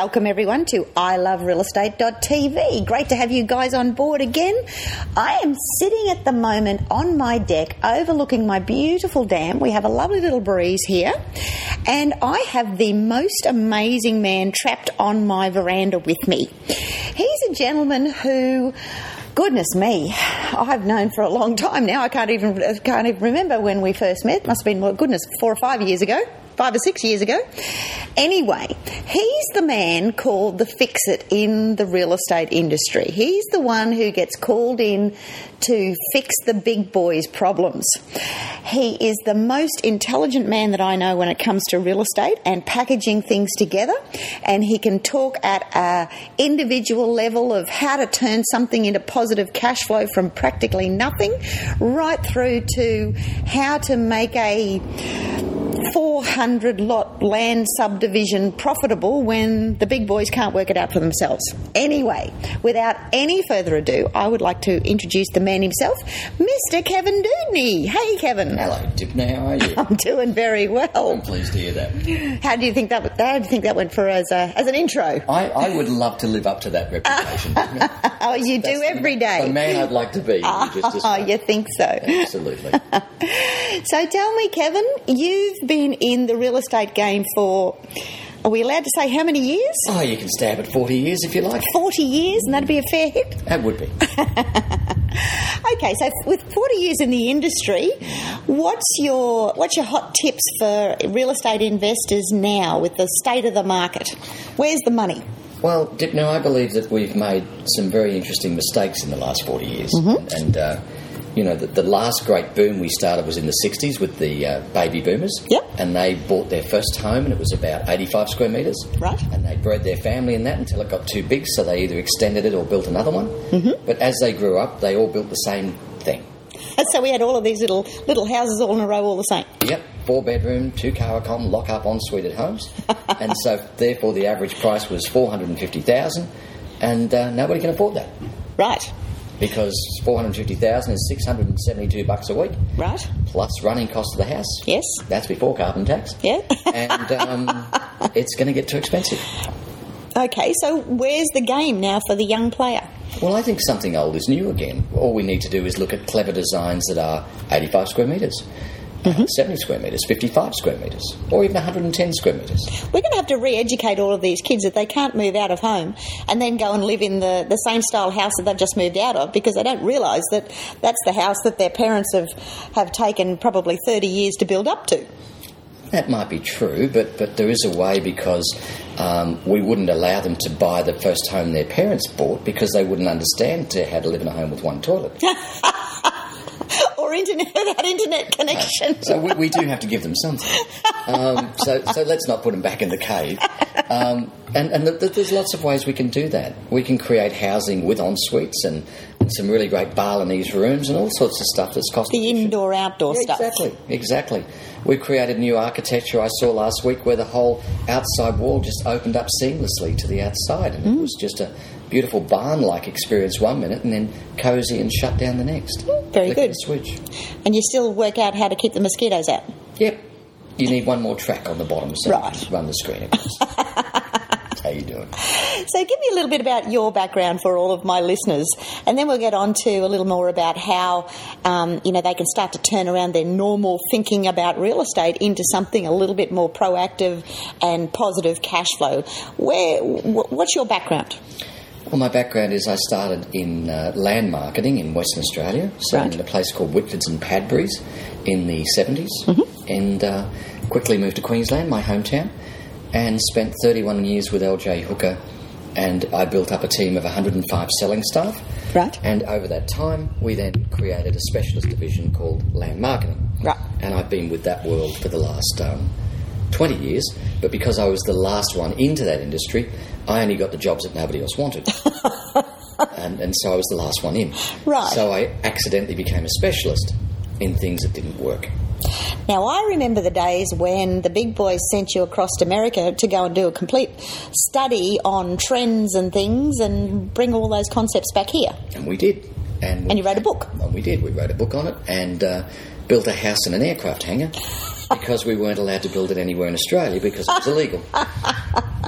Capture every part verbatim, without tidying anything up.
Welcome everyone to I Love Real Estate dot T V. Great to have you guys on board again. I am sitting at the moment on my deck overlooking my beautiful dam. We have a lovely little breeze here, and I have the most amazing man trapped on my veranda with me. He's a gentleman who, goodness me, I've known for a long time now. I can't even can't even remember when we first met. Must have been, well, goodness, four or five years ago. Five or six years ago. Anyway, he's the man called the fix-it in the real estate industry. He's the one who gets called in to fix the big boys' problems. He is the most intelligent man that I know when it comes to real estate and packaging things together, and he can talk at an individual level of how to turn something into positive cash flow from practically nothing, right through to how to make a four hundred lot land subdivision profitable when the big boys can't work it out for themselves. Anyway, without any further ado, I would like to introduce the man himself, Mister Kevin Dudney. Hey, Kevin. Hello, Dipney. How are you? I'm doing very well. I'm pleased to hear that. How do you think that? How do you think that went for as a, as an intro? I, I would love to live up to that reputation. Oh, you do every day. The man I'd like to be. Oh, you, just you think so? Absolutely. So tell me, Kevin, you've been in the real estate game for, are we allowed to say how many years? Oh, you can stab at forty years if you like. forty years, and that'd be a fair hit? That would be. Okay, so with forty years in the industry, what's your what's your hot tips for real estate investors now with the state of the market? Where's the money? Well, Dipno, I believe that we've made some very interesting mistakes in the last forty years. Mm-hmm. And, uh, you know, the, the last great boom we started was in the sixties with the uh, baby boomers. Yep. And they bought their first home, and it was about eighty-five square metres. Right. And they bred their family in that until it got too big, so they either extended it or built another one. Mm-hmm. But as they grew up, they all built the same thing. So we had all of these little little houses all in a row, all the same. Yep, four bedroom, two car accom, lock up ensuite at homes, and so therefore the average price was four hundred and fifty thousand, and uh, nobody can afford that. Right. Because four hundred and fifty thousand is six hundred and seventy-two bucks a week. Right. Plus running cost of the house. Yes. That's before carbon tax. Yeah. And um, it's going to get too expensive. Okay, so where's the game now for the young player? Well, I think something old is new again. All we need to do is look at clever designs that are eighty-five square metres, mm-hmm. uh, seventy square metres, fifty-five square metres, or even one hundred and ten square metres. We're going to have to re-educate all of these kids that they can't move out of home and then go and live in the, the same style house that they've just moved out of, because they don't realise that that's the house that their parents have, have taken probably thirty years to build up to. That might be true, but, but there is a way, because um, we wouldn't allow them to buy the first home their parents bought, because they wouldn't understand to how to live in a home with one toilet. Or internet without internet connection. No. So we, we do have to give them something. Um, so, so let's not put them back in the cave. Um, and and the, the, there's lots of ways we can do that. We can create housing with en-suites and, and some really great Balinese rooms and all sorts of stuff that's cost The indoor-outdoor yeah, stuff. Exactly, exactly. We created new architecture I saw last week where the whole outside wall just opened up seamlessly to the outside, and mm. it was just a beautiful barn-like experience one minute and then cosy and shut down the next. Very Flick good. the switch. And you still work out how to keep the mosquitoes out? Yep. You need one more track on the bottom, so right. you just run the screen across. How you doing? So give me a little bit about your background for all of my listeners, and then we'll get on to a little more about how um, you know they can start to turn around their normal thinking about real estate into something a little bit more proactive and positive cash flow. Where, wh- what's your background? Well, my background is I started in uh, land marketing in Western Australia, so right. in a place called Whitfords and Padbury's in the seventies, mm-hmm. and uh, quickly moved to Queensland, my hometown, and spent thirty-one years with L J Hooker, and I built up a team of one hundred and five selling staff. Right. And over that time, we then created a specialist division called land marketing. Right. And I've been with that world for the last um, twenty years, but because I was the last one into that industry, I only got the jobs that nobody else wanted. and, and so I was the last one in. Right. So I accidentally became a specialist in things that didn't work. Now, I remember the days when the big boys sent you across to America to go and do a complete study on trends and things and bring all those concepts back here. And we did. And, we, and you wrote a book. And we did. We wrote a book on it and uh, built a house in an aircraft hangar because we weren't allowed to build it anywhere in Australia because it was illegal.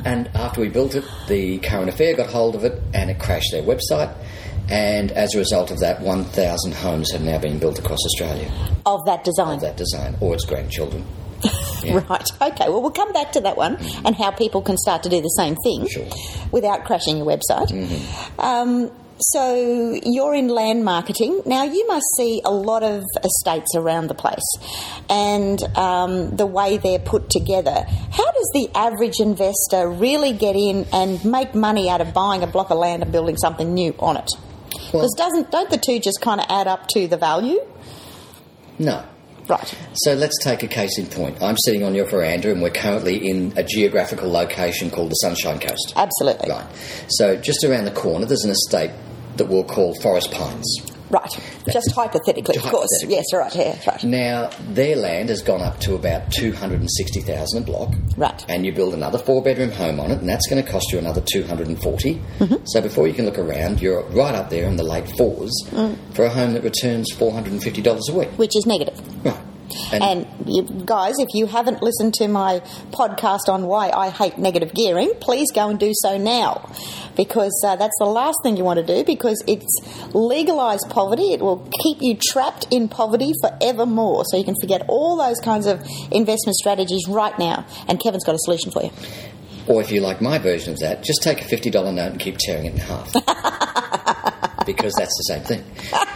And after we built it, the Current Affair got hold of it and it crashed their website. And as a result of that, one thousand homes have now been built across Australia. Of that design? Of that design, or its grandchildren. Yeah. Right. Okay. Well, we'll come back to that one mm-hmm. and how people can start to do the same thing sure. without crashing your website. Mm-hmm. Um, so you're in land marketing. Now, you must see a lot of estates around the place and um, the way they're put together. How does the average investor really get in and make money out of buying a block of land and building something new on it? Because well, doesn't don't the two just kind of add up to the value? No. Right. So let's take a case in point. I'm sitting on your veranda and we're currently in a geographical location called the Sunshine Coast. Absolutely. Right. So just around the corner there's an estate that we'll call Forest Pines. Right. Just hypothetically, of course. Yes, right, yeah, right. Now, their land has gone up to about two hundred sixty thousand dollars a block. Right. And you build another four-bedroom home on it, and that's going to cost you another two hundred forty thousand dollars. Mm-hmm. So before you can look around, you're right up there in the late fours mm. for a home that returns four hundred fifty dollars a week. Which is negative. Right. And, and you, guys, if you haven't listened to my podcast on why I hate negative gearing, please go and do so now, because uh, that's the last thing you want to do, because it's legalised poverty. It will keep you trapped in poverty forevermore. So you can forget all those kinds of investment strategies right now, and Kevin's got a solution for you. Or if you like my version of that, just take a fifty dollars note and keep tearing it in half. Because that's the same thing.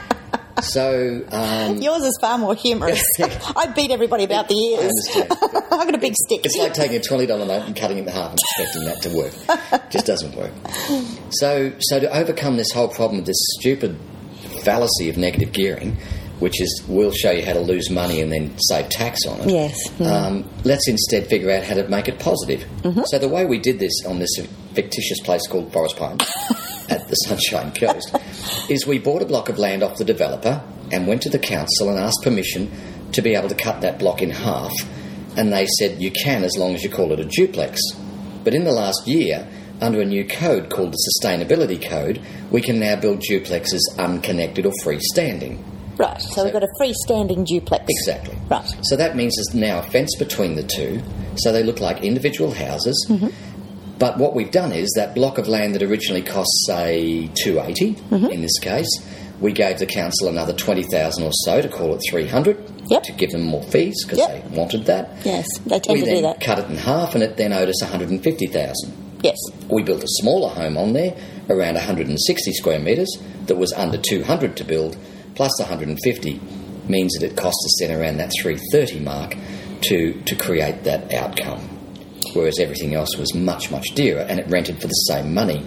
So um, yours is far more humorous. I beat everybody about the ears. I understand. I've got a big stick. It's like taking a twenty dollars note and cutting it in half and expecting that to work. It just doesn't work. So, so to overcome this whole problem with this stupid fallacy of negative gearing, which is we'll show you how to lose money and then save tax on it. Yes. Yeah. Um, let's instead figure out how to make it positive. Mm-hmm. So the way we did this on this fictitious place called Forest Pines at the Sunshine Coast is we bought a block of land off the developer and went to the council and asked permission to be able to cut that block in half, and they said you can as long as you call it a duplex. But in the last year, under a new code called the Sustainability Code, we can now build duplexes unconnected or freestanding. Right, so, so we've got a freestanding duplex. Exactly. Right. So that means there's now a fence between the two, so they look like individual houses. Mm-hmm. But what we've done is that block of land that originally cost, say, two hundred eighty dollars mm-hmm. in this case, we gave the council another twenty thousand dollars or so to call it three hundred dollars yep. to give them more fees because yep. they wanted that. Yes, they tend we to then do that. Cut it in half and it then owed us one hundred fifty thousand dollars. Yes. We built a smaller home on there, around one hundred sixty square metres, that was under two hundred to build, plus one hundred fifty means that it cost us then around that three hundred thirty mark to, to create that outcome. Whereas everything else was much, much dearer, and it rented for the same money.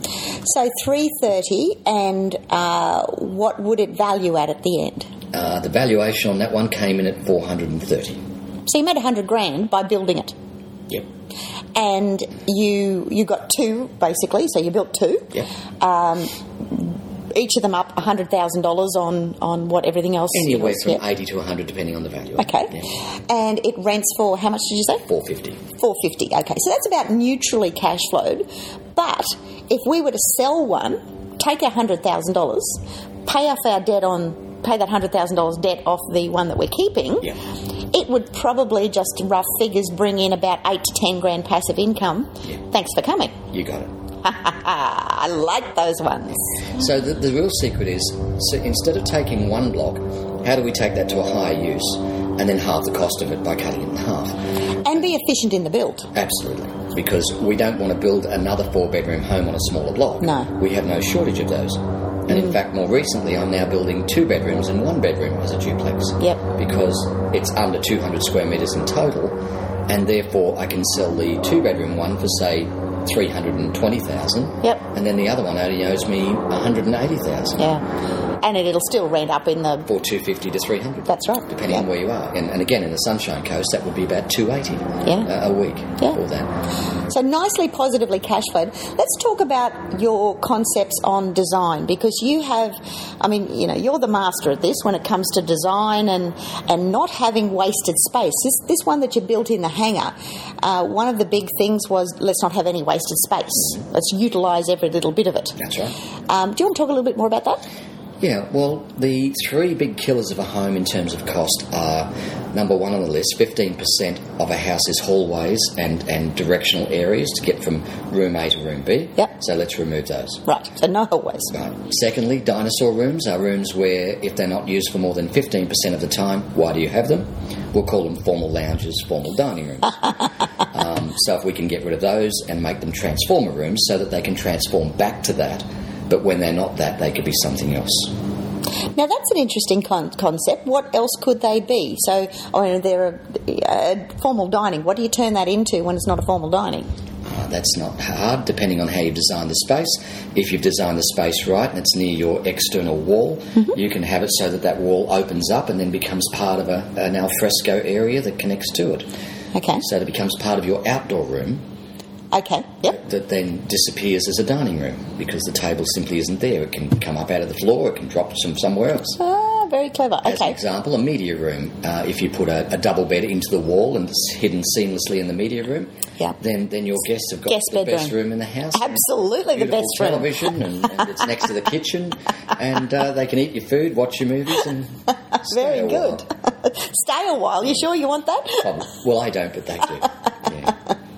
So three hundred thirty, and uh, what would it value at at the end? Uh, the valuation on that one came in at four hundred thirty. So you made one hundred grand by building it? Yep. And you you got two, basically, so you built two. Yep. Um, each of them up one hundred thousand dollars on, on what everything else anywhere was. from Yep. eighty to one hundred depending on the value. Okay. Yeah. And it rents for, how much did you say? four hundred fifty. four hundred fifty, okay. So that's about neutrally cash flowed. But if we were to sell one, take our one hundred thousand dollars, pay off our debt on, pay that one hundred thousand dollars debt off the one that we're keeping, yeah. it would probably, just rough figures, bring in about eight to ten grand passive income. Yeah. Thanks for coming. You got it. I like those ones. So the, the real secret is, so instead of taking one block, how do we take that to a higher use and then halve the cost of it by cutting it in half? And be efficient in the build. Absolutely. Because we don't want to build another four-bedroom home on a smaller block. No. We have no shortage of those. And mm. in fact, more recently, I'm now building two bedrooms and one bedroom as a duplex. Yep. Because it's under two hundred square metres in total, and therefore I can sell the two-bedroom one for, say, three hundred twenty thousand dollars. Yep. And then the other one only owes me one hundred eighty thousand dollars. Yeah. And it, it'll still rent up in the... For two hundred fifty to three hundred. That's right. Depending yeah. on where you are. And, and again, in the Sunshine Coast, that would be about two hundred eighty yeah. uh, a week yeah. for that. So nicely positively cash flowed. Let's talk about your concepts on design, because you have, I mean, you know, you're the master at this when it comes to design and, and not having wasted space. This, this one that you built in the hangar, uh, one of the big things was let's not have any wasted space. Let's utilise every little bit of it. That's right. Um, do you want to talk a little bit more about that? Yeah, well, the three big killers of a home in terms of cost are, number one on the list, fifteen percent of a house is hallways and, and directional areas to get from room A to room B. Yep. So let's remove those. Right, so no hallways. Right. Secondly, dinosaur rooms are rooms where if they're not used for more than fifteen percent of the time, why do you have them? We'll call them formal lounges, formal dining rooms. um, so if we can get rid of those and make them transformer rooms so that they can transform back to that, but when they're not that, they could be something else. Now, that's an interesting con- concept. What else could they be? So, I mean, they're a, a formal dining. What do you turn that into when it's not a formal dining? Uh, that's not hard, depending on how you've designed the space. If you've designed the space right and it's near your external wall, mm-hmm. you can have it so that that wall opens up and then becomes part of a, an alfresco area that connects to it. Okay. So that it becomes part of your outdoor room. Okay, yep. That then disappears as a dining room because the table simply isn't there. It can come up out of the floor, it can drop from somewhere else. Ah, very clever. Okay. As an example, a media room. Uh, if you put a, a double bed into the wall and it's hidden seamlessly in the media room, yeah. then, then your guests have got Guest the bedroom. best room in the house. Absolutely the best room. Television and, and it's next to the kitchen and uh, they can eat your food, watch your movies and stay Very a good. while. Stay a while. You sure you want that? Probably. Well, I don't, but they do. Yeah.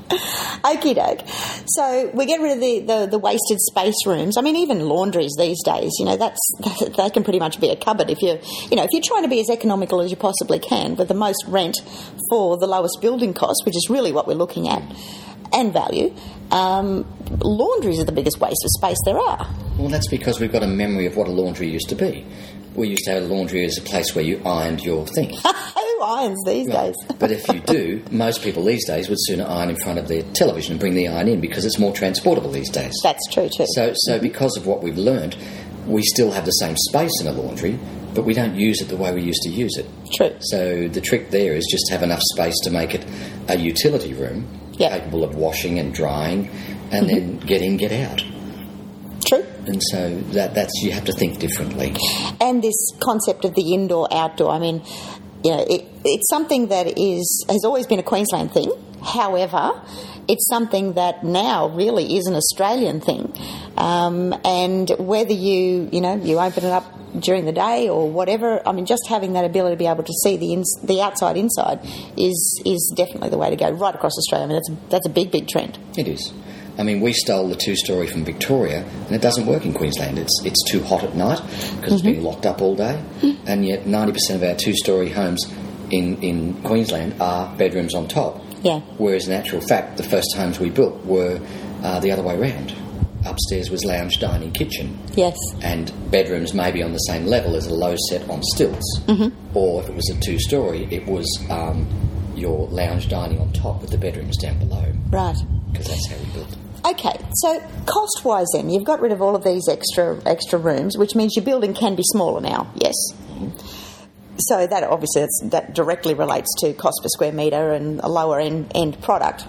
Okie doke. So we get rid of the, the, the wasted space rooms. I mean, even laundries these days, you know, that's they can pretty much be a cupboard if you're, you know, if you're trying to be as economical as you possibly can with the most rent for the lowest building cost, which is really what we're looking at, and value. Um, laundries are the biggest waste of space there are. Well, that's because we've got a memory of what a laundry used to be. We used to have a laundry as a place where you ironed your things. Who irons these right. days? But if you do, most people these days would sooner iron in front of their television and bring the iron in because it's more transportable these days. That's true too. So, so mm-hmm. because of what we've learned, we still have the same space in a laundry, but we don't use it the way we used to use it. True. So the trick there is just to have enough space to make it a utility room, yep. capable of washing and drying, and mm-hmm. then get in, get out. True. And so that that's you have to think differently. And this concept of the indoor-outdoor, I mean, you know, it, it's something that is has always been a Queensland thing. However, it's something that now really is an Australian thing. Um, and whether you, you know, you open it up during the day or whatever, I mean, just having that ability to be able to see the ins- the outside inside is is definitely the way to go right across Australia. I mean, that's a, that's a big, big trend. It is. I mean, we stole the two-storey from Victoria, and it doesn't work in Queensland. It's it's too hot at night because mm-hmm. it's been locked up all day, mm-hmm. and yet ninety percent of our two-storey homes in, in Queensland are bedrooms on top. Yeah. Whereas in actual fact, the first homes we built were uh, the other way round. Upstairs was lounge, dining, kitchen. Yes. And bedrooms maybe on the same level as a low set on stilts. Mm-hmm. Or if it was a two-storey, it was um, your lounge, dining on top with the bedrooms down below. Right. Because that's how we built. Okay, so cost-wise then, you've got rid of all of these extra extra rooms, which means your building can be smaller now, yes? Mm-hmm. So that obviously that's, that directly relates to cost per square metre and a lower end, end product.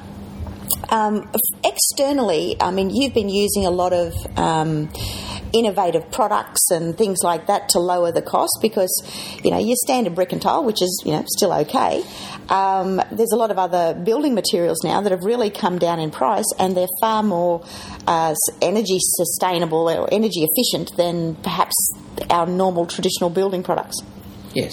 Um, externally, I mean, you've been using a lot of um, innovative products and things like that to lower the cost because, you know, your standard brick and tile, which is, you know, still okay. Um, there's a lot of other building materials now that have really come down in price and they're far more uh, energy sustainable or energy efficient than perhaps our normal traditional building products. Yes.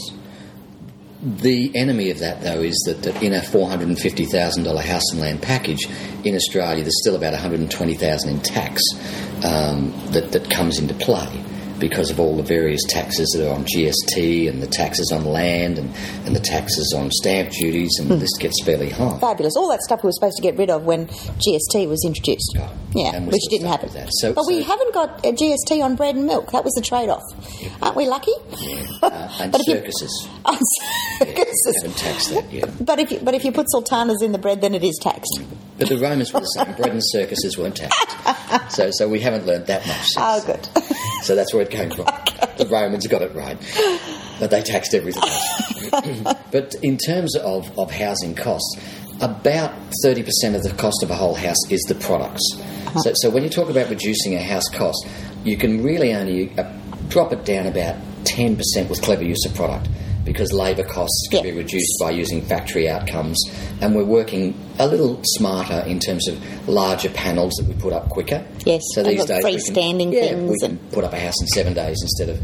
The enemy of that, though, is that, that in a four hundred fifty thousand dollars house and land package in Australia, there's still about one hundred twenty thousand dollars in tax um, that, that comes into play because of all the various taxes that are on G S T and the taxes on land and, and the taxes on stamp duties, and mm. the list gets fairly high. Fabulous. All that stuff we were supposed to get rid of when G S T was introduced. Oh, yeah, which didn't happen. So, but so we haven't got a G S T on bread and milk. That was the trade-off. Yeah. Aren't we lucky? Yeah. Uh, and but circuses. You, oh, circuses. Yeah, haven't taxed that yet. But if, you, but if you put sultanas in the bread, then it is taxed. But the Romans were the same. Bread and circuses weren't taxed. So, so we haven't learnt that much since. Oh, good. So that's where it came from. Okay. The Romans got it right. But they taxed everything else. But in terms of, of housing costs, about thirty percent of the cost of a whole house is the products. Uh-huh. So, so when you talk about reducing a house cost, you can really only uh, drop it down about ten percent with clever use of product, because labour costs can yeah. be reduced by using factory outcomes, and we're working a little smarter in terms of larger panels that we put up quicker. Yes, so these days freestanding we can, yeah, things. we can put up a house in seven days instead of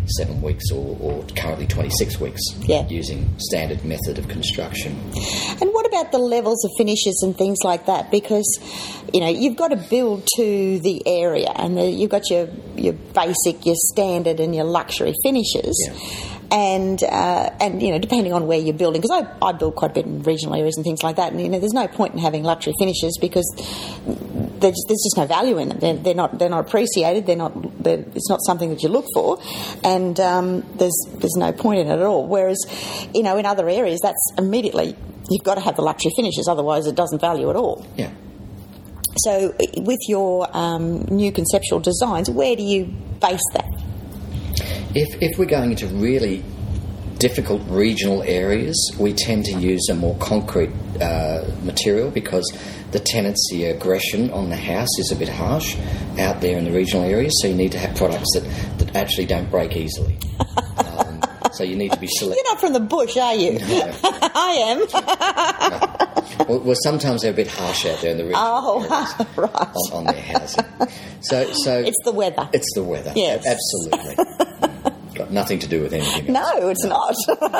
seven weeks or, or currently twenty-six weeks Yeah. using standard method of construction. And what about the levels of finishes and things like that? Because, you know, you've got to build to the area, and the, you've got your, your basic, your standard and your luxury finishes. Yeah. And, uh, and you know, depending on where you're building, because I, I build quite a bit in regional areas and things like that, and, you know, there's no point in having luxury finishes because there's just, there's just no value in them. They're, they're not they're not appreciated. They're not. They're, it's not something that you look for, and um, there's there's no point in it at all. Whereas, you know, in other areas, that's immediately you've got to have the luxury finishes, otherwise it doesn't value at all. Yeah. So, with your um, new conceptual designs, where do you base that? If, if we're going into really difficult regional areas, we tend to use a more concrete uh, material because the tenancy aggression on the house is a bit harsh out there in the regional areas, so you need to have products that, that actually don't break easily. Um, so you need to be selective. You're not from the bush, are you? No. I am. No. Well, well, sometimes they're a bit harsh out there in the regional Oh, areas right. on, on their housing. So, so It's the weather. It's the weather. Yes. Absolutely. Got nothing to do with anything else. No, it's not.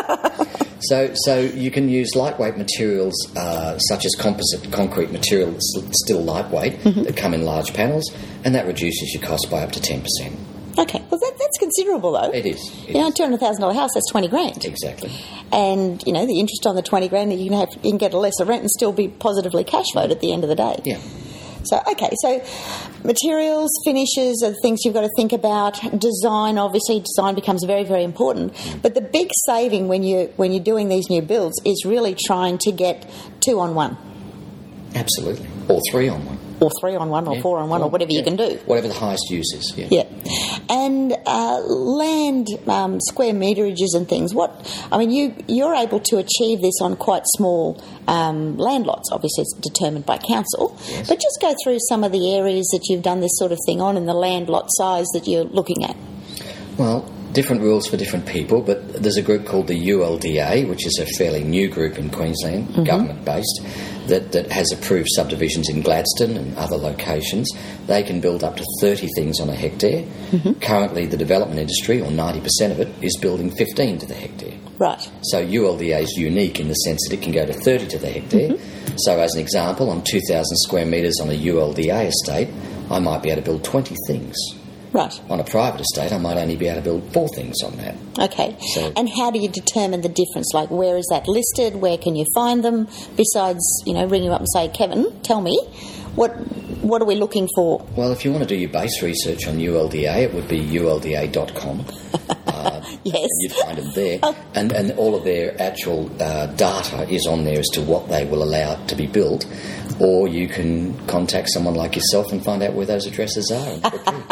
So, so you can use lightweight materials uh, such as composite concrete material that's still lightweight Mm-hmm. that come in large panels, and that reduces your cost by up to ten percent. Okay, well that, that's considerable though. It is. It you know, a is. two hundred thousand dollar house, that's twenty grand. Exactly. And you know, the interest on the twenty grand, that you can have, you can get a lesser rent and still be positively cash flowed at the end of the day. Yeah. So, okay, so materials, finishes are the things you've got to think about. Design, obviously, design becomes very, very important. But the big saving when, you, when you're doing these new builds is really trying to get two on one. Absolutely. Or three on one. Or three on one, or Yeah. four on one, or whatever yeah. you can do. Whatever the highest use is. Yeah. Yeah. And uh, land, um, square meterages and things. What I mean, you, you're able to achieve this on quite small um, land lots. Obviously, it's determined by council. Yes. But just go through some of the areas that you've done this sort of thing on and the land lot size that you're looking at. Well, different rules for different people, but there's a group called the U L D A, which is a fairly new group in Queensland, Mm-hmm. government-based, that, that has approved subdivisions in Gladstone and other locations. They can build up to thirty things on a hectare. Mm-hmm. Currently, the development industry, or ninety percent of it, is building fifteen to the hectare. Right. So U L D A is unique in the sense that it can go to thirty to the hectare. Mm-hmm. So as an example, on two thousand square metres on a U L D A estate, I might be able to build twenty things. Right. On a private estate, I might only be able to build four things on that. Okay. So- And how do you determine the difference? Like, where is that listed? Where can you find them? Besides, you know, ring you up and say, Kevin, tell me, what what are we looking for? Well, if you want to do your base research on U L D A, it would be U L D A dot com. Uh, Yes. You'd find them there. And, and all of their actual uh, data is on there as to what they will allow to be built. Or you can contact someone like yourself and find out where those addresses are. And book in.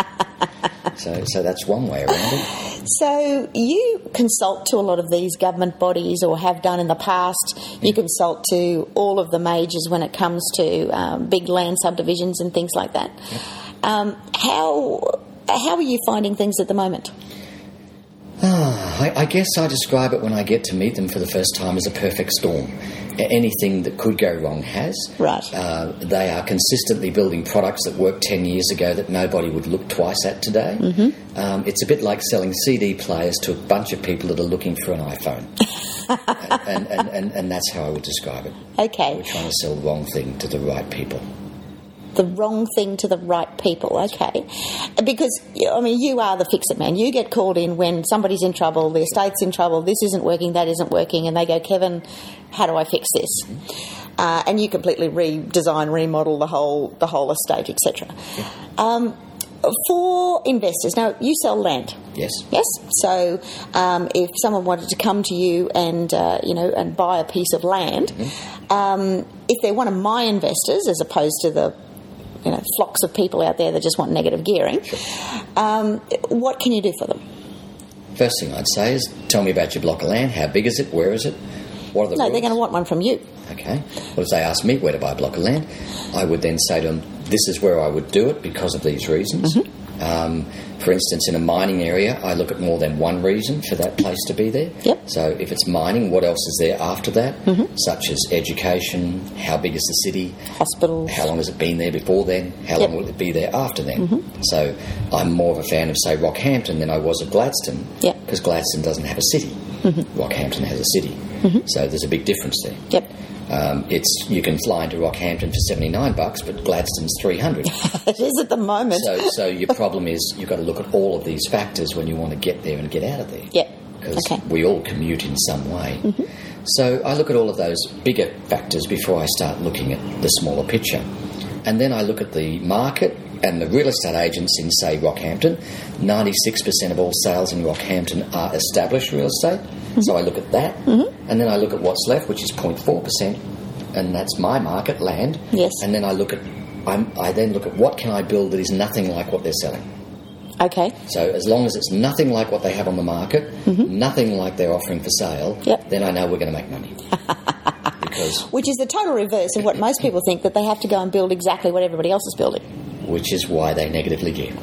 So, so that's one way around it. So you consult to a lot of these government bodies, or have done in the past. You consult to all of the majors when it comes to um, big land subdivisions and things like that. Um, how how are you finding things at the moment? Ah, I, I guess I describe it when I get to meet them for the first time as a perfect storm. A- Anything that could go wrong has. Right. Uh, they are consistently building products that worked ten years ago that nobody would look twice at today. Mm-hmm. Um, it's a bit like selling C D players to a bunch of people that are looking for an iPhone. and, and, and, and that's how I would describe it. Okay. We're trying to sell the wrong thing to the right people. The wrong thing to the right people, okay. Because, I mean, you are the fix-it man. You get called in when somebody's in trouble, the estate's in trouble, this isn't working, that isn't working, and they go, Kevin, how do I fix this? Uh, and you completely redesign, remodel the whole the whole estate, et cetera. Yeah. Um, for investors, now, you sell land. Yes. Yes. So, um, if someone wanted to come to you and uh, you know and buy a piece of land, mm-hmm. um, if they're one of my investors, as opposed to the you know flocks of people out there that just want negative gearing, Sure. um, what can you do for them? First thing I'd say is tell me about your block of land. How big is it? Where is it? What are the No, rules? they're going to want one from you. Okay. Well, if they ask me where to buy a block of land, I would then say to them, this is where I would do it because of these reasons. Mm-hmm. Um, for instance, in a mining area, I look at more than one reason for that place to be there. Yep. So if it's mining, what else is there after that? Mm-hmm. Such as education, how big is the city? Hospitals. How long has it been there before then? How Yep. long will it be there after then? Mm-hmm. So I'm more of a fan of, say, Rockhampton than I was of Gladstone. Yep. Because Gladstone doesn't have a city. Mm-hmm. Rockhampton has a city. Mm-hmm. So there's a big difference there. Yep. Um, it's you can fly into Rockhampton for seventy-nine bucks, but Gladstone's three hundred. It is at the moment. So, so your problem is you've got to look at all of these factors when you want to get there and get out of there. Yep. Because Okay. we all commute in some way. Mm-hmm. So I look at all of those bigger factors before I start looking at the smaller picture. And then I look at the market and the real estate agents in, say, Rockhampton. ninety-six percent of all sales in Rockhampton are established real estate. Mm-hmm. So I look at that. Mm-hmm. And then I look at what's left, which is zero point four percent. And that's my market, land. Yes. And then I look at, I'm, I then look at what can I build that is nothing like what they're selling. Okay. So as long as it's nothing like what they have on the market, mm-hmm. nothing like they're offering for sale, Yep. then I know we're going to make money. Because, Which is the total reverse of what most people think, that they have to go and build exactly what everybody else is building. which is why they negatively gear.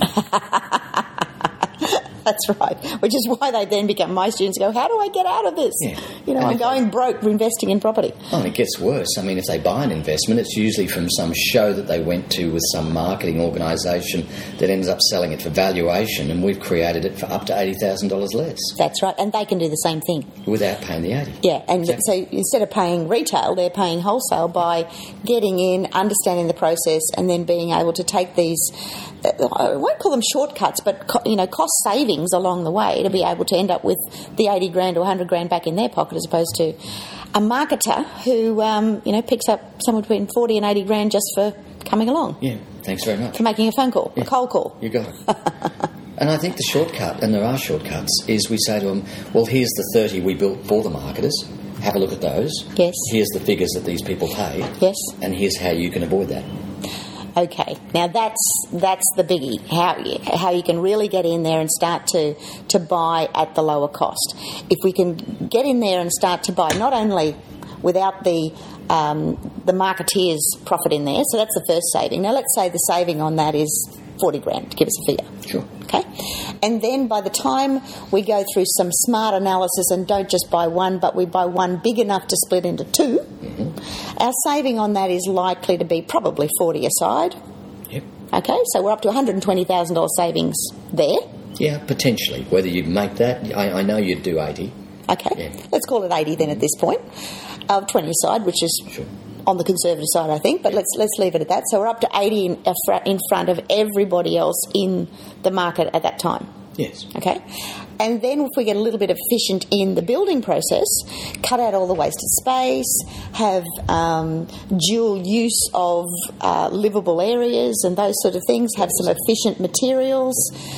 That's right. Which is why they then become my students and go, how do I get out of this? Yeah. You know, And I'm if going broke investing in property. Oh, and it gets worse. I mean, if they buy an investment, it's usually from some show that they went to with some marketing organisation that ends up selling it for valuation, and we've created it for up to eighty thousand dollars less That's right. And they can do the same thing. without paying the eighty. Yeah, and Exactly. so instead of paying retail, they're paying wholesale by getting in, understanding the process, and then being able to take these, uh, I won't call them shortcuts, but co- you know, cost savings along the way to be able to end up with the eighty grand or one hundred grand back in their pocket, as opposed to a marketer who um, you know picks up somewhere between forty and eighty grand just for coming along, Yeah, thanks very much. for making a phone call, Yeah. a cold call. You got it. And I think the shortcut, and there are shortcuts, is we say to them, well, here's the thirty we built for the marketers. Have a look at those. Yes. Here's the figures that these people paid. Yes. And here's how you can avoid that. Okay, now that's that's the biggie. How you, how you can really get in there and start to to buy at the lower cost. If we can get in there and start to buy not only without the um, the marketeer's profit in there, so that's the first saving. Now let's say the saving on that is forty grand. To give us a figure. Sure. Okay, and then by the time we go through some smart analysis and don't just buy one, but we buy one big enough to split into two, mm-hmm. our saving on that is likely to be probably forty aside. Yep. Okay, so we're up to one hundred twenty thousand dollars savings there. Yeah, potentially. Whether you'd make that, I, I know you'd do eighty. Okay, Yeah. let's call it eighty then at this point. Uh, twenty aside, which is Sure. on the conservative side, I think, but let's let's leave it at that. So we're up to eighty in, uh, fr- in front of everybody else in the market at that time. Yes. Okay, and then if we get a little bit efficient in the building process, cut out all the wasted space, have um, dual use of uh, livable areas and those sort of things, have some efficient materials,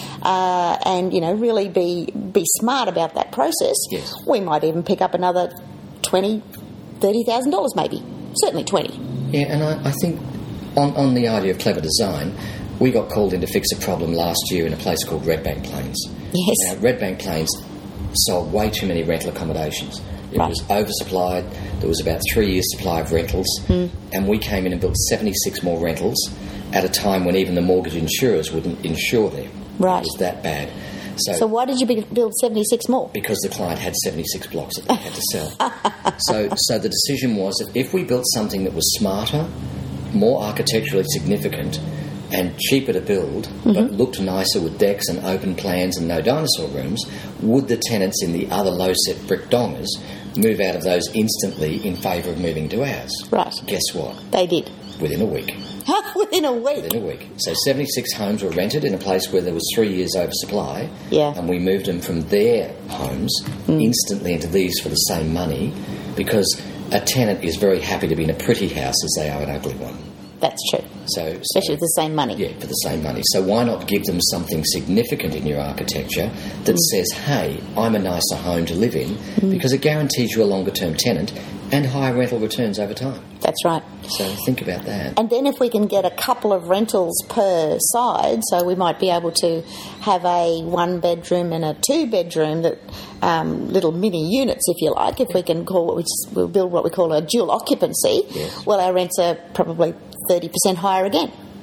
uh, and you know really be be smart about that process. Yes. We might even pick up another twenty, thirty thousand dollars, maybe certainly twenty. Yeah, and I, I think on, on the idea of clever design, we got called in to fix a problem last year in a place called Redbank Plains. Yes. Now, Redbank Plains sold way too many rental accommodations. It Right. was oversupplied. There was about three years' supply of rentals, Mm. and we came in and built seventy-six more rentals at a time when even the mortgage insurers wouldn't insure them. Right. It was that bad. So, So why did you be- build seventy-six more? because the client had seventy-six blocks that they had to sell. so, so the decision was that if we built something that was smarter, more architecturally significant, and cheaper to build, Mm-hmm. but looked nicer with decks and open plans and no dinosaur rooms, would the tenants in the other low-set brick dongers move out of those instantly in favour of moving to ours? Right. Guess what? They did. Within a week. Within a week. Within a week. So seventy-six homes were rented in a place where there was three years oversupply. Yeah. And we moved them from their homes instantly into these for the same money, because a tenant is very happy to be in a pretty house as they are an ugly one. That's true. So, so Especially with the same money. yeah, for the same money. So why not give them something significant in your architecture that says, hey, I'm a nicer home to live in, because it guarantees you a longer-term tenant and higher rental returns over time. That's right. So think about that. And then if we can get a couple of rentals per side, so we might be able to have a one-bedroom and a two-bedroom, that um, little mini units, if you like, if we can call what we, we'll build what we call a dual occupancy, Yes. well, our rents are probably thirty percent higher again.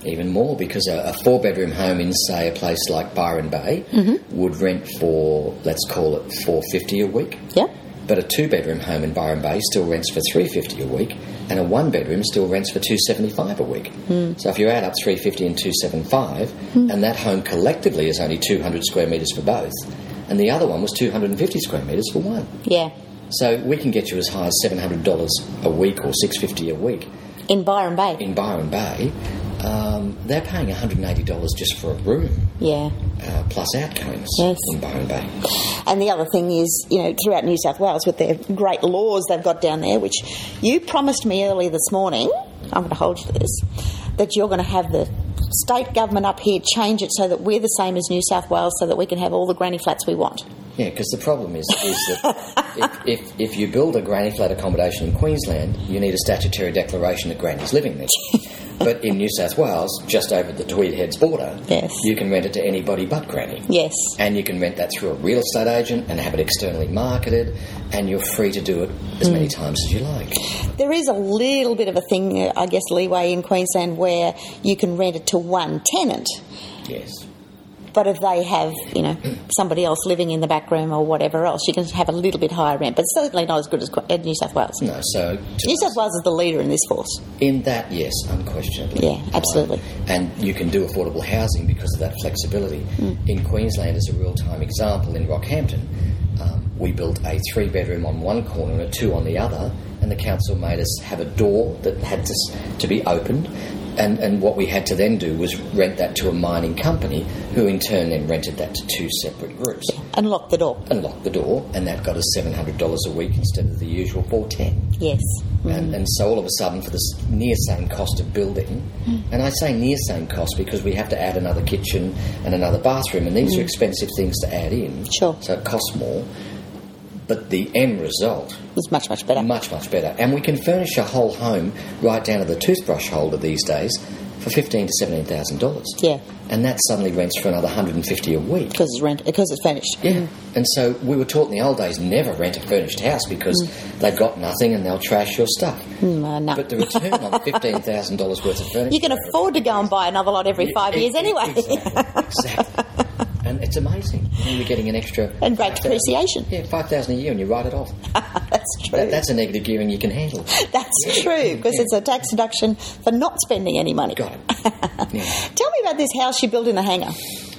Even more, because a, a four-bedroom home in, say, a place like Byron Bay mm-hmm. would rent for, let's call it four hundred fifty dollars a week. Yeah. But a two-bedroom home in Byron Bay still rents for three hundred fifty dollars a week, and a one-bedroom still rents for two hundred seventy-five dollars a week. Mm. So if you add up three hundred fifty dollars and two hundred seventy-five dollars, mm. and that home collectively is only two hundred square metres for both, and the other one was two hundred fifty square metres for one. Yeah. So we can get you as high as seven hundred dollars a week or six hundred fifty dollars a week. In Byron Bay? In Byron Bay. Um, they're paying one hundred eighty dollars just for a room. Yeah. Uh, plus outgoings yes. in Byron Bay. And the other thing is, you know, throughout New South Wales with their great laws they've got down there, which you promised me earlier this morning, I'm going to hold you to this, that you're going to have the state government up here change it so that we're the same as New South Wales so that we can have all the granny flats we want. Yeah, because the problem is, is that if, if, if you build a granny flat accommodation in Queensland, you need a statutory declaration that granny's living there. But in New South Wales, just over the Tweed Heads border, yes. you can rent it to anybody but granny. Yes. And you can rent that through a real estate agent and have it externally marketed, and you're free to do it as mm. many times as you like. There is a little bit of a thing, I guess, leeway in Queensland where you can rent it to one tenant. Yes. But if they have, you know, somebody else living in the back room or whatever else, you can have a little bit higher rent, but certainly not as good as New South Wales. No, so... New South Wales is the leader in this force. In that, yes, unquestionably. Yeah, absolutely. Um, and you can do affordable housing because of that flexibility. Mm. In Queensland, as a real-time example, in Rockhampton, um, we built a three-bedroom on one corner and a two on the other, and the council made us have a door that had to, to be opened. And, and what we had to then do was rent that to a mining company, who in turn then rented that to two separate groups. And locked the door. And locked the door, and that got us seven hundred dollars a week instead of the usual four hundred ten dollars. Yes. Mm. And, and so all of a sudden, for the near same cost of building, mm. and I say near same cost because we have to add another kitchen and another bathroom, and these mm. are expensive things to add in. Sure. So it costs more. But the end result is much, much better. Much, much better. And we can furnish a whole home right down to the toothbrush holder these days for fifteen thousand to seventeen thousand dollars. Yeah. And that suddenly rents for another one hundred fifty dollars a week. Because it's rent, because it's furnished. Yeah. Mm. And so we were taught in the old days, never rent a furnished house because mm. they've got nothing and they'll trash your stuff. Mm, uh, no. But the return on fifteen thousand dollars worth of furniture... You can afford to go and buy another lot every five yeah, years anyway. Exactly. exactly. And it's amazing. You're getting an extra... And great depreciation. Yeah, five thousand dollars a year and you write it off. That's true. That, that's a negative gearing you can handle. That's yeah. true, because yeah. it's a tax deduction for not spending any money. Got it. Yeah. Tell me about this house you built in the hangar.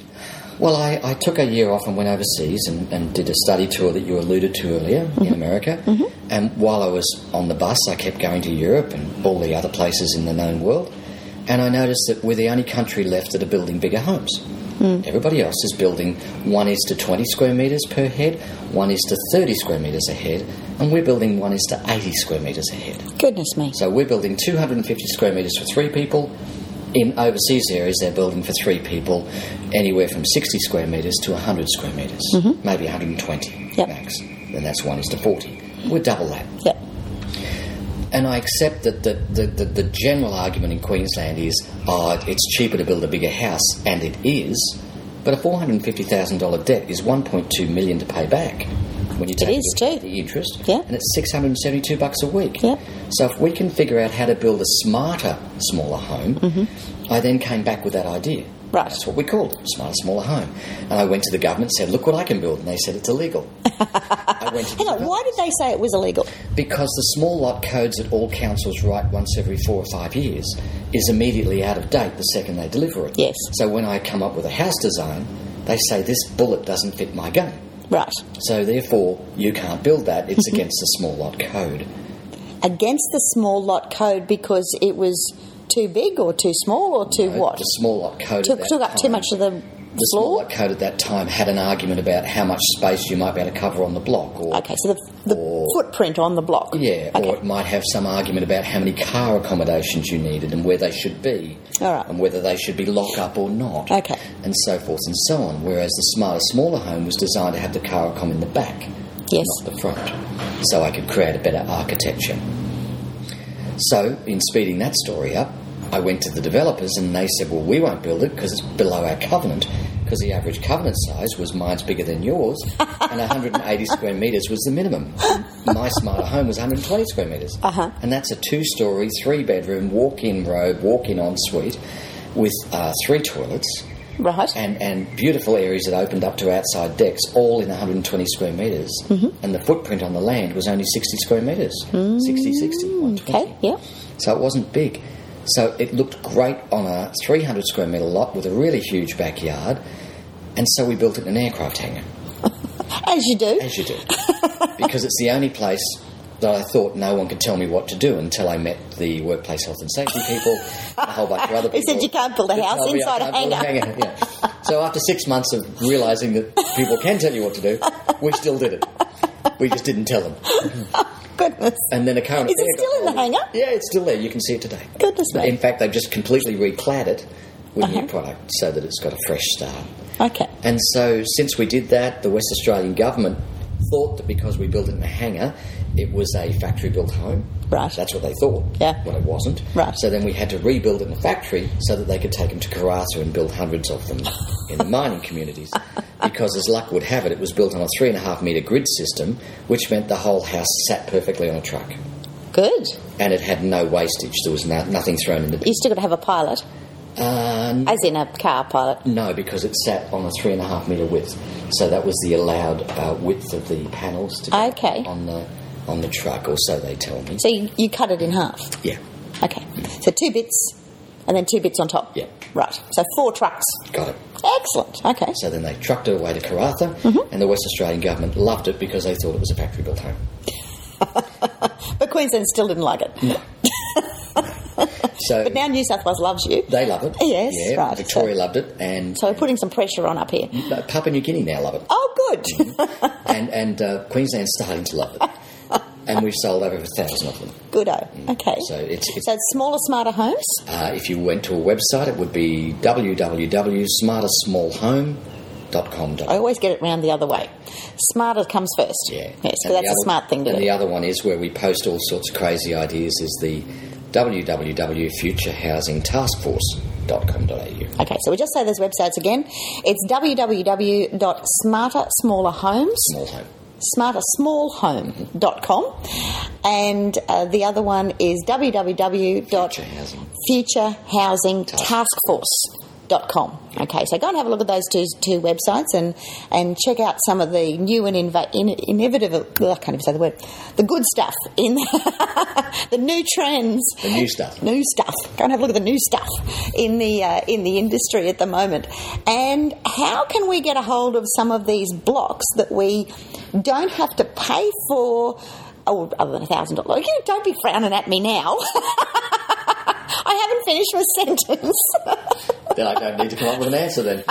Well, I, I took a year off and went overseas and, and did a study tour that you alluded to earlier mm-hmm. in America. Mm-hmm. And while I was on the bus, I kept going to Europe and all the other places in the known world. And I noticed that we're the only country left that are building bigger homes. Mm. Everybody else is building one is to twenty square metres per head, one is to thirty square metres a head, and we're building one is to eighty square metres a head. Goodness me. So we're building two hundred fifty square metres for three people. In overseas areas, they're building for three people anywhere from sixty square metres to one hundred square metres, mm-hmm. maybe one hundred twenty yep. max. And that's one is to forty. We're double that. Yep. And I accept that the, the, the, the general argument in Queensland is, oh, it's cheaper to build a bigger house, and it is, but a four hundred fifty thousand dollars debt is one point two million dollars to pay back when you take it is too. the interest, yeah. and it's six hundred seventy-two bucks a week. Yeah. So if we can figure out how to build a smarter, smaller home, mm-hmm. I then came back with that idea. Right. That's what we called it, smarter, smaller home. And I went to the government and said, look what I can build. And they said it's illegal. I went to Hang on, why did they say it was illegal? Because the small lot codes that all councils write once every four or five years is immediately out of date the second they deliver it. Yes. So when I come up with a house design, they say this bullet doesn't fit my gun. Right. So therefore, you can't build that. It's against the small lot code. Against the small lot code because it was too big or too small or too no, what? The small lot code took, at that took up time, too much of the The floor? small lot code at that time had an argument about how much space you might be able to cover on the block. Or, okay, so the, the or, footprint on the block. Yeah, okay. Or it might have some argument about how many car accommodations you needed and where they should be. All right. And whether they should be lock-up or not. Okay. And so forth and so on. Whereas the smarter, smaller home was designed to have the car accom in the back. Yes. Not the front. So I could create a better architecture. So, in speeding that story up, I went to the developers and they said, well, we won't build it because it's below our covenant, because the average covenant size was mine's bigger than yours and one hundred eighty square metres was the minimum. My smarter home was one hundred twenty square metres. Uh-huh. And that's a two-storey, three-bedroom, walk-in robe, walk-in ensuite. with uh, three toilets. Right. And, and beautiful areas that opened up to outside decks, all in one hundred twenty square metres. Mm-hmm. And the footprint on the land was only sixty square metres. Mm. sixty, sixty, one twenty. Okay, yeah. So it wasn't big. So it looked great on a three hundred square metre lot with a really huge backyard. And so we built it in an aircraft hangar. As you do. As you do. Because it's the only place that I thought no one could tell me what to do until I met the workplace health and safety people, a whole bunch of other people. Who said you can't build a house inside a hangar. hangar. Yeah. So after six months of realising that people can tell you what to do, we still did it. We just didn't tell them. Oh, goodness. And then a current Is it still in the hangar? Yeah, it's still there. You can see it today. Goodness me. In fact, they've just completely reclad it with uh-huh. new product so that it's got a fresh start. Okay. And so since we did that, the West Australian government thought that because we built it in a hangar, it was a factory-built home. Right. That's what they thought. Yeah. But it wasn't. Right. So then we had to rebuild it in a factory so that they could take them to Karratha and build hundreds of them in the mining communities. Because as luck would have it, it was built on a three and a half metre grid system, which meant the whole house sat perfectly on a truck. Good. And it had no wastage. There was no, nothing thrown in the bin. You still got to have a pilot? Uh, As in a car pilot? No, because it sat on a three and a half metre width. So that was the allowed uh, width of the panels to go okay. on the on the truck, or so they tell me. So you, you cut it in half? Yeah. Okay. So two bits and then two bits on top? Yeah. Right. So four trucks. Got it. Excellent. Okay. So then they trucked it away to Karratha, mm-hmm. and the West Australian government loved it because they thought it was a factory-built home. But Queensland still didn't like it. No. So but now New South Wales loves you. They love it. Yes, yeah, right. Victoria so, loved it, and so we're putting some pressure on up here. Papua New Guinea now love it. Oh, good. Mm-hmm. and and uh, Queensland's starting to love it, and we've sold over a thousand of them. Good-o. Okay. So it's, it's so it's smaller, smarter homes. Uh, if you went to a website, it would be w w w dot smarter small home dot com. I always get it round the other way. Smarter comes first. Yeah. Yes, so that's other, a smart thing to and do. And the other one is where we post all sorts of crazy ideas is the w w w dot future housing task force dot com dot a u. Okay, so we just say those websites again. It's w w w dot smarter smaller homes Small home. smarter small home dot com, and uh, the other one is w w w dot future housing task force dot com. Okay, so go and have a look at those two two websites and, and check out some of the new and inva- in, inevitable, I can't even say the word, the good stuff in the, the new trends. The new stuff. New stuff. Go and have a look at the new stuff in the uh, in the industry at the moment. And how can we get a hold of some of these blocks that we don't have to pay for, oh, other than one thousand dollars? You don't be frowning at me now. I haven't finished my sentence. Then I don't need to come up with an answer then.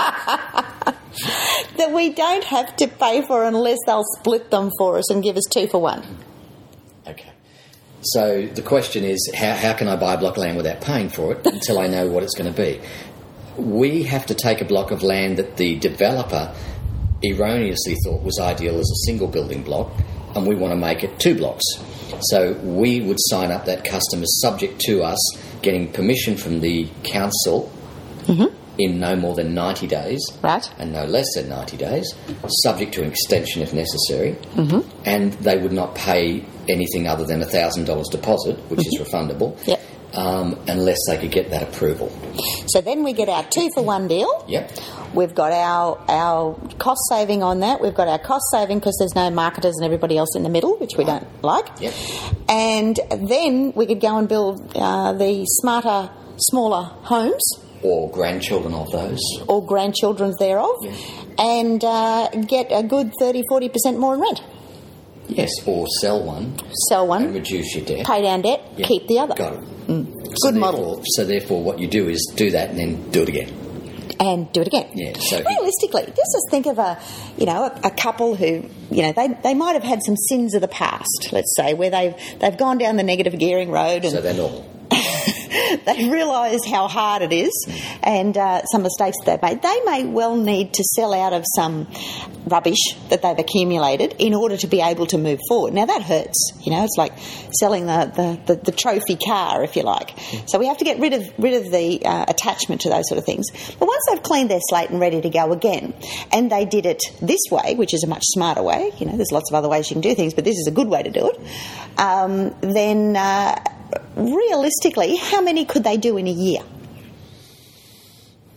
That we don't have to pay for unless they'll split them for us and give us two for one. Okay. So the question is, how, how can I buy a block of land without paying for it until I know what it's going to be? We have to take a block of land that the developer erroneously thought was ideal as a single building block, and we want to make it two blocks. So we would sign up that customer subject to us getting permission from the council mm-hmm. in no more than ninety days, right, and no less than ninety days, subject to an extension if necessary, mm-hmm. and they would not pay anything other than one thousand dollars deposit, which mm-hmm. is refundable, yep. um, unless they could get that approval. So then we get our two-for-one deal. Yep. We've got our our cost saving on that. We've got our cost saving because there's no marketers and everybody else in the middle, which we don't like. Yep. And then we could go and build uh, the smarter, smaller homes. Or grandchildren of those. Or grandchildren thereof. Yeah. And uh, get a good thirty, forty percent more in rent. Yes, or sell one. Sell one. And reduce your debt. Pay down debt, Yep. keep the other. Got it. Mm. So Good model. So therefore what you do is do that and then do it again. And do it again. Yeah. So realistically, just just think of a, you know, a, a couple who, you know, they they might have had some sins of the past. Let's say where they've they've gone down the negative gearing road, and so they're normal. they've realised how hard it is, and uh, some mistakes that they've made. They may well need to sell out of some rubbish that they've accumulated in order to be able to move forward. Now that hurts, you know. It's like selling the the, the, the trophy car, if you like. So we have to get rid of rid of the uh, attachment to those sort of things. But once they've cleaned their slate and ready to go again, and they did it this way, which is a much smarter way. You know, there's lots of other ways you can do things, but this is a good way to do it. Um, then. Uh, Realistically, how many could they do in a year?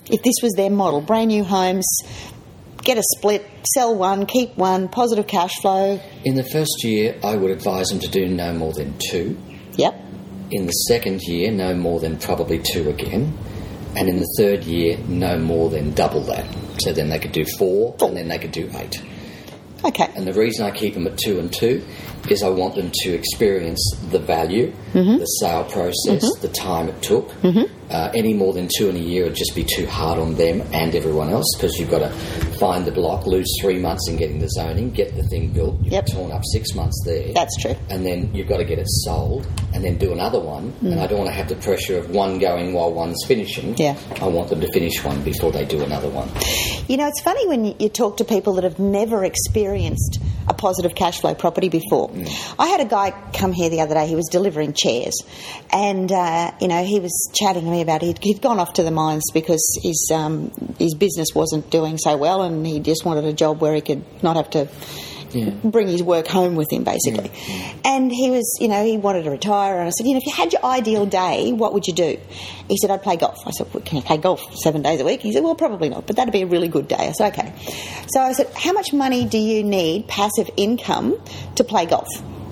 If this was their model, brand new homes, get a split, sell one, keep one, positive cash flow. In the first year, I would advise them to do no more than two. Yep. In the second year, no more than probably two again. And in the third year, no more than double that. So then they could do four, four. and then they could do eight. Okay. And the reason I keep them at two and two is I want them to experience the value, mm-hmm. the sale process, mm-hmm. the time it took. Mm-hmm. Uh, any more than two in a year would just be too hard on them and everyone else, because you've got to find the block, lose three months in getting the zoning, get the thing built, you've yep. torn up six months there. That's true. And then you've got to get it sold and then do another one. Mm. And I don't want to have the pressure of one going while one's finishing. Yeah. I want them to finish one before they do another one. You know, it's funny when you, you talk to people that have never experienced a positive cash flow property before. Mm. I had a guy come here the other day. He was delivering chairs, and uh, you know, he was chatting to me about he'd, he'd gone off to the mines because his um, his business wasn't doing so well, and he just wanted a job where he could not have to yeah. bring his work home with him, basically. Yeah. Yeah. And he was, you know, he wanted to retire, and I said, you know, if you had your ideal day, what would you do? He said, I'd play golf. I said, well, can you play golf seven days a week? He said, well, probably not, but that'd be a really good day. I said, okay. So I said, how much money do you need, passive income, to play golf?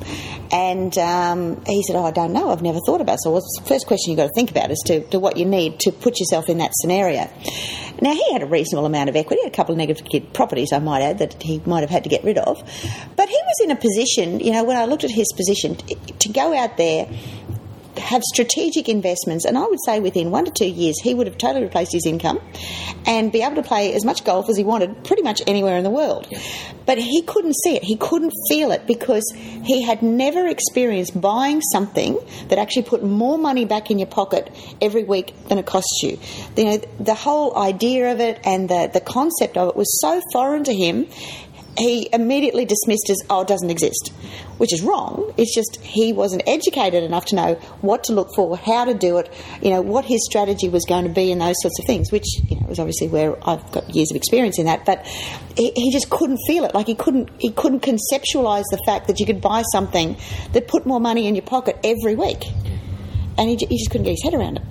And um, he said, oh, I don't know. I've never thought about it. So well, the first question you've got to think about is to, to what you need to put yourself in that scenario. Now, he had a reasonable amount of equity, a couple of negative properties, I might add, that he might have had to get rid of. But he was in a position, you know, when I looked at his position, to go out there, have strategic investments, and I would say within one to two years he would have totally replaced his income and be able to play as much golf as he wanted pretty much anywhere in the world. Yeah. But he couldn't see it, he couldn't feel it, because he had never experienced buying something that actually put more money back in your pocket every week than it costs you. You know, the whole idea of it and the, the concept of it was so foreign to him. He immediately dismissed as, oh, it doesn't exist, which is wrong. It's just he wasn't educated enough to know what to look for, how to do it, you know, what his strategy was going to be and those sorts of things, which, you know, was obviously where I've got years of experience in that. But he, he just couldn't feel it. Like he couldn't, he couldn't conceptualise the fact that you could buy something that put more money in your pocket every week. And he, he just couldn't get his head around it.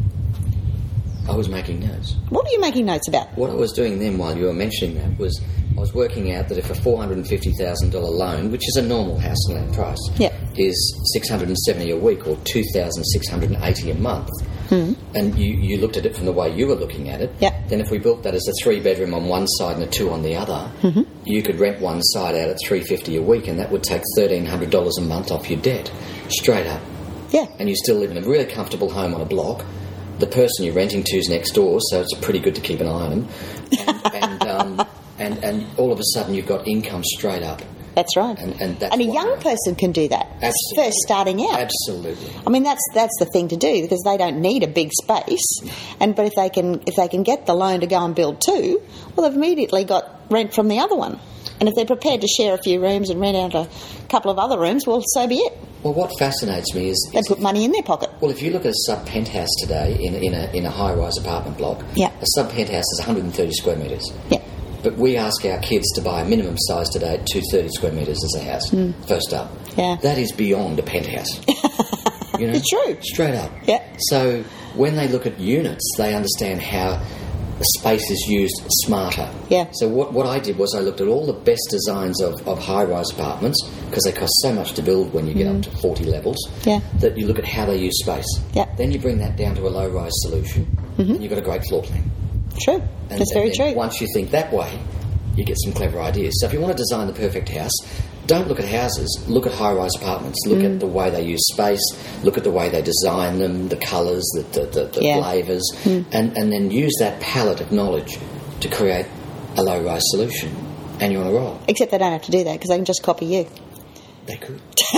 I was making notes. What were you making notes about? What I was doing then while you were mentioning that was I was working out that if a four hundred fifty thousand dollars loan, which is a normal house and land price, yep. is six hundred seventy dollars a week or two thousand six hundred eighty dollars a month, mm. and you, you looked at it from the way you were looking at it, yep. then if we built that as a three-bedroom on one side and a two on the other, mm-hmm. you could rent one side out at three hundred fifty dollars a week, and that would take one thousand three hundred dollars a month off your debt, straight up. Yeah. And you still live in a really comfortable home on a block. The person you're renting to is next door, so it's pretty good to keep an eye on them. And, and, um, and, and all of a sudden you've got income straight up. That's right. And, and, that's and a young person can do that. Absolutely. First starting out. Absolutely. I mean, that's that's the thing to do, because they don't need a big space. And but if they can if they can get the loan to go and build two, well, they've immediately got rent from the other one. And if they're prepared to share a few rooms and rent out a couple of other rooms, well, so be it. Well, what fascinates me is... They put money in their pocket. Well, if you look at a sub-penthouse today in, in a in a high-rise apartment block, yeah. a sub-penthouse is one hundred thirty square metres. Yeah. But we ask our kids to buy a minimum size today at two hundred thirty square metres as a house, mm. first up. Yeah. That is beyond a penthouse. You know? It's true. Straight up. Yeah. So when they look at units, they understand how the space is used smarter. Yeah. So what, what I did was I looked at all the best designs of, of high-rise apartments, because they cost so much to build when you get mm. up to forty levels, yeah. that you look at how they use space. Yeah. Then you bring that down to a low-rise solution, mm-hmm. and you've got a great floor plan. True. And, That's and very then true. Once you think that way, you get some clever ideas. So if you want to design the perfect house, don't look at houses, look at high-rise apartments, look mm. at the way they use space, look at the way they design them, the colours, the, the, the, the yeah. flavours, mm. and, and then use that palette of knowledge to create a low-rise solution, and you're on a roll. Except they don't have to do that, because they can just copy you. They could.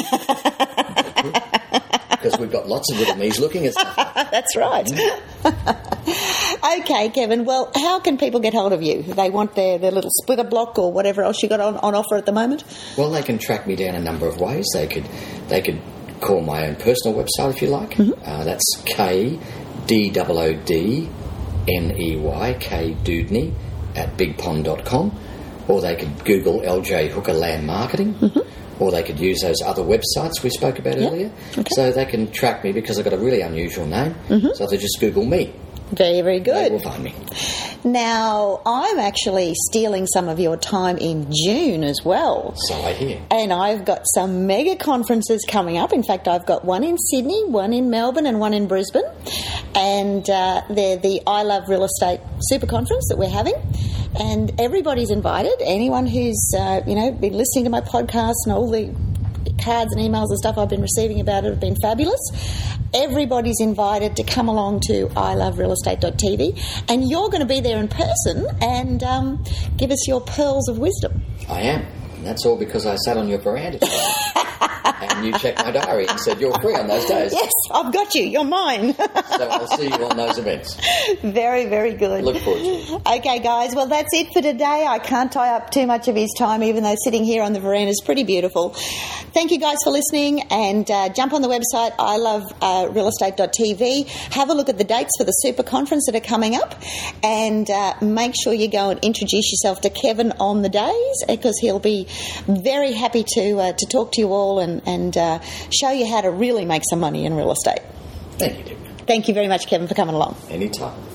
They could. Because we've got lots of little me's looking at stuff. That's right. Okay, Kevin, well, how can people get hold of you? They want their, their little splitter block or whatever else you got on, on offer at the moment? Well, they can track me down a number of ways. They could they could call my own personal website if you like. Mm-hmm. Uh, that's K D O O D N E Y, K Doodney, at big pond dot com. Or they could Google L J Hooker Land Marketing. Mm-hmm. Or they could use those other websites we spoke about yeah. earlier. Okay. So they can track me because I've got a really unusual name. Mm-hmm. So they just Google me. Very, very good. They will find me. Now, I'm actually stealing some of your time in June as well. So I hear. And I've got some mega conferences coming up. In fact, I've got one in Sydney, one in Melbourne and one in Brisbane. And uh, they're the I Love Real Estate Super Conference that we're having. And everybody's invited. Anyone who's, uh, you know, been listening to my podcast and all the cards and emails and stuff I've been receiving about it have been fabulous. Everybody's invited to come along to I love real estate dot t v, and you're going to be there in person and um, give us your pearls of wisdom. I am. And that's all because I sat on your veranda today. And you checked my diary and said you're free on those days. Yes, I've got you. You're mine. So I'll see you on those events. Very, very good. Look forward to it. Okay, guys. Well, that's it for today. I can't tie up too much of his time, even though sitting here on the veranda is pretty beautiful. Thank you guys for listening, and uh, jump on the website I love real estate dot t v. Have a look at the dates for the super conference that are coming up, and uh, make sure you go and introduce yourself to Kevin on the days, because he'll be very happy to uh, to talk to you all and, and uh, show you how to really make some money in real estate. Thank you, Deborah. Thank you very much, Kevin, for coming along. Anytime.